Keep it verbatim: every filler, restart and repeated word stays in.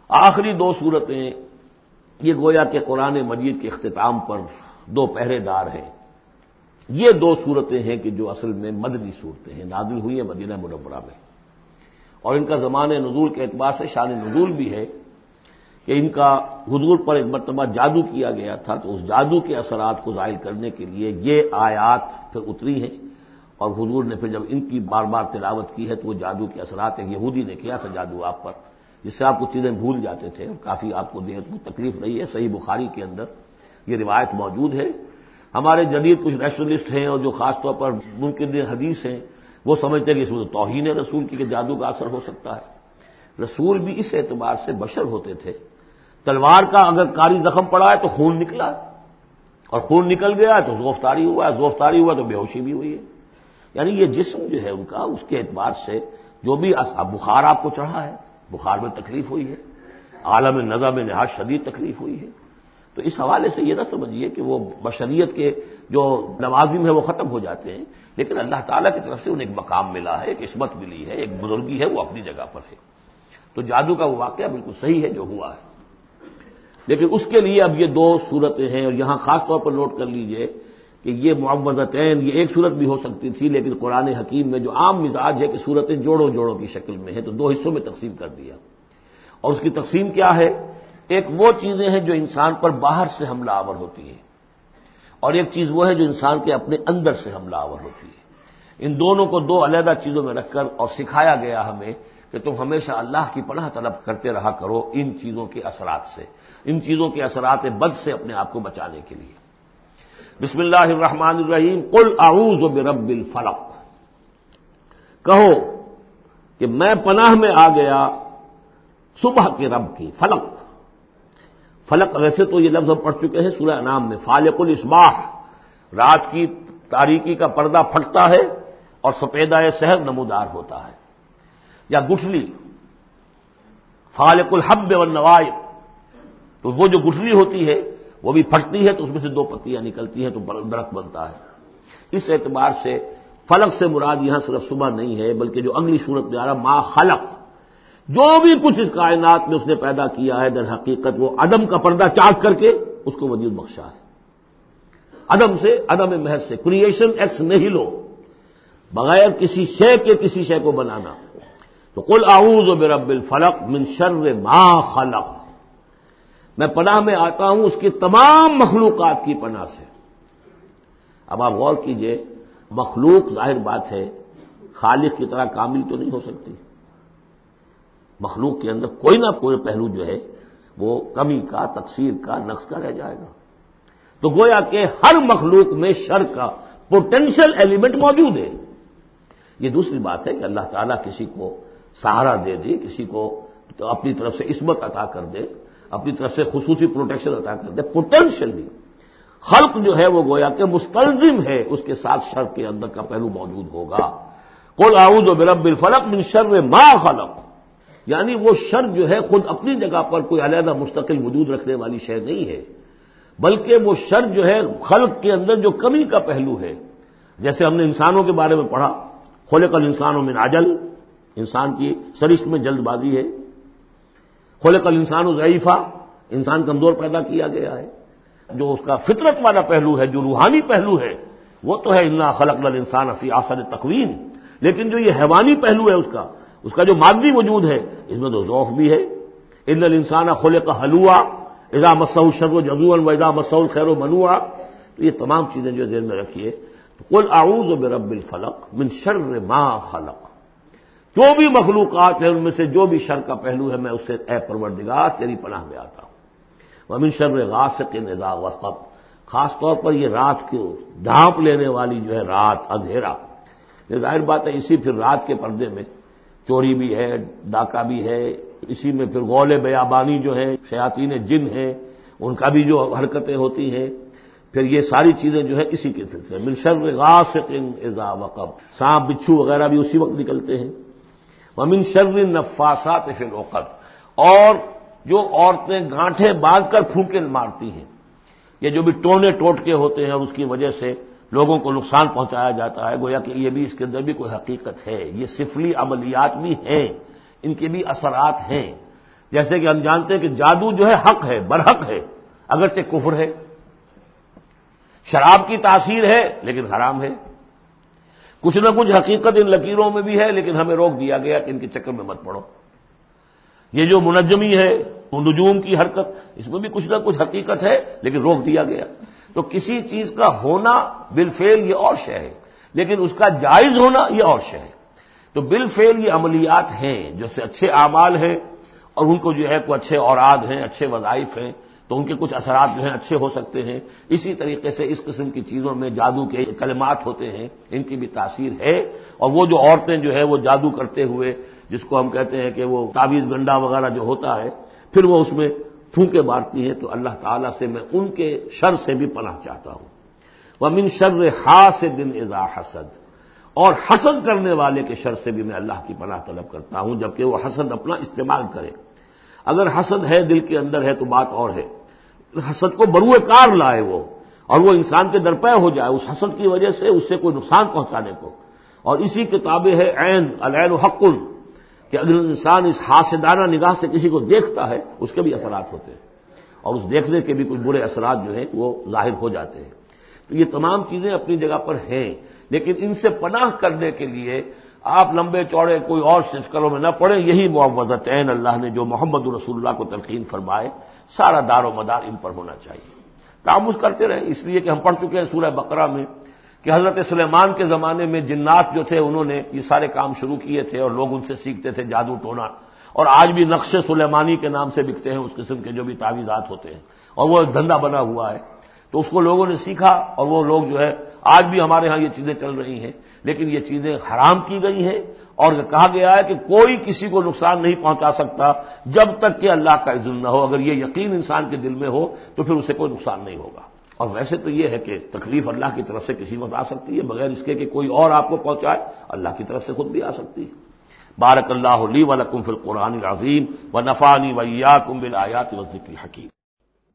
آخری دو صورتیں یہ گویا کہ قرآن مجید کے اختتام پر دو پہرے دار ہیں۔ یہ دو صورتیں ہیں کہ جو اصل میں مدنی صورتیں ہیں، نازل ہوئی ہیں مدینہ منورہ میں، اور ان کا زمانہ نزول کے اعتبار سے شان نزول بھی ہے کہ ان کا حضور پر ایک مرتبہ جادو کیا گیا تھا، تو اس جادو کے اثرات کو زائل کرنے کے لیے یہ آیات پھر اتری ہیں، اور حضور نے پھر جب ان کی بار بار تلاوت کی ہے تو وہ جادو کے اثرات، ایک یہودی نے کیا تھا جادو آپ پر، جس سے آپ کو چیزیں بھول جاتے تھے، کافی آپ کو دیر کو تکلیف رہی ہے۔ صحیح بخاری کے اندر یہ روایت موجود ہے۔ ہمارے جدید کچھ ریشنلسٹ ہیں اور جو خاص طور پر منکر حدیث ہیں، وہ سمجھتے ہیں کہ اس میں تو توہین ہے رسول کی کہ جادو کا اثر ہو سکتا ہے۔ رسول بھی اس اعتبار سے بشر ہوتے تھے، تلوار کا اگر کاری زخم پڑا ہے تو خون نکلا، اور خون نکل گیا ہے تو زوفتاری ہوا ہے، زوفتاری ہوا تو بے ہوشی بھی ہوئی ہے۔ یعنی یہ جسم جو ہے ان کا، اس کے اعتبار سے جو بھی بخار آپ کو چڑھا ہے، بخار میں تکلیف ہوئی ہے، عالم نزع میں نہایت شدید تکلیف ہوئی ہے، تو اس حوالے سے یہ نہ سمجھیے کہ وہ بشریت کے جو لوازم ہے وہ ختم ہو جاتے ہیں، لیکن اللہ تعالیٰ کی طرف سے انہیں ایک مقام ملا ہے، ایک عصمت ملی ہے، ایک بزرگی ہے، وہ اپنی جگہ پر ہے۔ تو جادو کا وہ واقعہ بالکل صحیح ہے جو ہوا ہے، لیکن اس کے لیے اب یہ دو صورتیں ہیں، اور یہاں خاص طور پر نوٹ کر لیجئے کہ یہ معوذتین، یہ ایک صورت بھی ہو سکتی تھی، لیکن قرآن حکیم میں جو عام مزاج ہے کہ صورتیں جوڑوں جوڑوں کی شکل میں ہے، تو دو حصوں میں تقسیم کر دیا۔ اور اس کی تقسیم کیا ہے؟ ایک وہ چیزیں ہیں جو انسان پر باہر سے حملہ آور ہوتی ہیں، اور ایک چیز وہ ہے جو انسان کے اپنے اندر سے حملہ آور ہوتی ہے۔ ان دونوں کو دو علیحدہ چیزوں میں رکھ کر اور سکھایا گیا ہمیں کہ تم ہمیشہ اللہ کی پناہ طلب کرتے رہا کرو ان چیزوں کے اثرات سے، ان چیزوں کے اثرات بد سے اپنے آپ کو بچانے کے لیے۔ بسم اللہ الرحمن الرحیم، قل اعوذ برب الفلق، کہو کہ میں پناہ میں آ گیا صبح کے رب کی۔ فلق، فلق ویسے تو یہ لفظ ہم پڑھ چکے ہیں سورہ انعام میں، فالق الاصباح، رات کی تاریکی کا پردہ پھٹتا ہے اور سپیدہ سحر نمودار ہوتا ہے، یا گٹھلی، فالق الحب والنوائب، تو وہ جو گٹھلی ہوتی ہے وہ بھی پھٹتی ہے تو اس میں سے دو پتیاں نکلتی ہیں تو درخت بنتا ہے۔ اس اعتبار سے فلق سے مراد یہاں صرف صبح نہیں ہے، بلکہ جو اگلی صورت میں آ رہا ما خلق، جو بھی کچھ اس کائنات میں اس نے پیدا کیا ہے، در حقیقت وہ عدم کا پردہ چاک کر کے اس کو وجود بخشا ہے۔ عدم سے، عدم محض سے، کریشن ایکس نہیلو، بغیر کسی شے کے کسی شے کو بنانا۔ تو قل اعوذ برب الفلق من شر ما خلق، میں پناہ میں آتا ہوں اس کی تمام مخلوقات کی پناہ سے۔ اب آپ غور کیجئے، مخلوق ظاہر بات ہے خالق کی طرح کامل تو نہیں ہو سکتی، مخلوق کے اندر کوئی نہ کوئی پہلو جو ہے وہ کمی کا، تقصیر کا، نقص کا رہ جائے گا۔ تو گویا کہ ہر مخلوق میں شر کا پوٹینشل ایلیمنٹ موجود ہے۔ یہ دوسری بات ہے کہ اللہ تعالیٰ کسی کو سہارا دے دے، کسی کو تو اپنی طرف سے عصمت عطا کر دے، اپنی طرف سے خصوصی پروٹیکشن عطا کر دے، پوٹینشلی خلق جو ہے وہ گویا کہ مستلزم ہے اس کے ساتھ شر کے اندر کا پہلو موجود ہوگا۔ قل اعوذ برب الفلق من شر ما خلق، یعنی وہ شر جو ہے خود اپنی جگہ پر کوئی علیحدہ مستقل وجود رکھنے والی شے نہیں ہے، بلکہ وہ شر جو ہے خلق کے اندر جو کمی کا پہلو ہے۔ جیسے ہم نے انسانوں کے بارے میں پڑھا، خلق الانسان من عجل، انسان کی سرشت میں جلد بازی ہے۔ خلق الانسان ضعیفا، انسان کمزور پیدا کیا گیا ہے۔ جو اس کا فطرت والا پہلو ہے، جو روحانی پہلو ہے، وہ تو ہے انا خلقنا الانسان فی احسن تقویم، لیکن جو یہ حیوانی پہلو ہے اس کا اس کا جو مادی وجود ہے، اس میں تو ضعف بھی ہے۔ ان الانسان خلق ہلوعا اذا مسہ الشر جزوعا واذا مسہ الخیر منوعا، تو یہ تمام چیزیں جو ذہن میں رکھیے۔ قل اعوذ برب الفلق من شر ما خلق، جو بھی مخلوقات ہیں ان میں سے جو بھی شر کا پہلو ہے میں اس سے اے پروردگار تیری پناہ میں آتا ہوں۔ ومن شر غاسق اذا وقب، خاص طور پر یہ رات کو ڈھانپ لینے والی جو ہے رات، اندھیرا، یہ ظاہر بات ہے اسی پھر رات کے پردے میں چوری بھی ہے، ڈاکہ بھی ہے، اسی میں پھر غول بیابانی جو ہے، شیاطین جن ہیں ان کا بھی جو حرکتیں ہوتی ہیں، پھر یہ ساری چیزیں جو ہے اسی کے سلسلے من شر غاسق اذا وقب، سانپ بچھو وغیرہ بھی اسی وقت نکلتے ہیں۔ ومن شر النفاثات فی العقد، اور جو عورتیں گانٹھیں باندھ کر پھونکے مارتی ہیں، یہ جو بھی ٹونے ٹوٹکے ہوتے ہیں اور اس کی وجہ سے لوگوں کو نقصان پہنچایا جاتا ہے، گویا کہ یہ بھی اس کے اندر بھی کوئی حقیقت ہے، یہ سفلی عملیات بھی ہیں، ان کے بھی اثرات ہیں۔ جیسے کہ ہم جانتے ہیں کہ جادو جو ہے حق ہے، برحق ہے، اگرچہ کفر ہے، شراب کی تاثیر ہے لیکن حرام ہے، کچھ نہ کچھ حقیقت ان لکیروں میں بھی ہے لیکن ہمیں روک دیا گیا کہ ان کے چکر میں مت پڑو۔ یہ جو منجمی ہے، نجوم کی حرکت، اس میں بھی کچھ نہ کچھ حقیقت ہے لیکن روک دیا گیا۔ تو کسی چیز کا ہونا بالفعل یہ اور شے ہے، لیکن اس کا جائز ہونا یہ اور شے ہے۔ تو بالفعل یہ عملیات ہیں جو سے اچھے اعمال ہیں اور ان کو جو ہے کوئی اچھے اوراد ہیں، اچھے وظائف ہیں، تو ان کے کچھ اثرات جو ہیں اچھے ہو سکتے ہیں۔ اسی طریقے سے اس قسم کی چیزوں میں جادو کے کلمات ہوتے ہیں، ان کی بھی تاثیر ہے۔ اور وہ جو عورتیں جو ہے وہ جادو کرتے ہوئے، جس کو ہم کہتے ہیں کہ وہ تعویذ گنڈا وغیرہ جو ہوتا ہے، پھر وہ اس میں پھونکے مارتی ہیں، تو اللہ تعالیٰ سے میں ان کے شر سے بھی پناہ چاہتا ہوں۔ وَمِن شَرِّ حَاسِدٍ إِذَا حَسَدَ، اور حسد کرنے والے کے شر سے بھی میں اللہ کی پناہ طلب کرتا ہوں جبکہ وہ حسد اپنا استعمال کرے۔ اگر حسد ہے دل کے اندر ہے تو بات اور ہے، حسد کو بروئے کار لائے وہ، اور وہ انسان کے درپے ہو جائے اس حسد کی وجہ سے اس سے کوئی نقصان پہنچانے کو۔ اور اسی کتابیں ہے عین، العین حق، کہ اگر انسان اس حاسدانہ نگاہ سے کسی کو دیکھتا ہے اس کے بھی اثرات ہوتے ہیں، اور اس دیکھنے کے بھی کچھ برے اثرات جو ہیں وہ ظاہر ہو جاتے ہیں۔ تو یہ تمام چیزیں اپنی جگہ پر ہیں، لیکن ان سے پناہ کرنے کے لیے آپ لمبے چوڑے کوئی اور شکلوں میں نہ پڑیں۔ یہی معوذتین اللہ نے جو محمد رسول اللہ کو تلقین فرمائے، سارا دار و مدار ان پر ہونا چاہیے۔ تعامل کرتے رہیں، اس لیے کہ ہم پڑھ چکے ہیں سورہ بقرہ میں کہ حضرت سلیمان کے زمانے میں جنات جو تھے انہوں نے یہ سارے کام شروع کیے تھے اور لوگ ان سے سیکھتے تھے جادو ٹونا، اور آج بھی نقش سلیمانی کے نام سے بکتے ہیں اس قسم کے جو بھی تعویذات ہوتے ہیں، اور وہ دھندا بنا ہوا ہے۔ تو اس کو لوگوں نے سیکھا اور وہ لوگ جو ہے آج بھی ہمارے ہاں یہ چیزیں چل رہی ہیں، لیکن یہ چیزیں حرام کی گئی ہیں، اور کہا گیا ہے کہ کوئی کسی کو نقصان نہیں پہنچا سکتا جب تک کہ اللہ کا اذن نہ ہو۔ اگر یہ یقین انسان کے دل میں ہو تو پھر اسے کوئی نقصان نہیں ہوگا۔ اور ویسے تو یہ ہے کہ تکلیف اللہ کی طرف سے کسی وقت آ سکتی ہے بغیر اس کے کہ کوئی اور آپ کو پہنچائے، اللہ کی طرف سے خود بھی آ سکتی ہے۔ بارک اللہ لی و لکم فی القرآن العظیم و نفعنی و ایاکم بالآیات والذکر الحکیم۔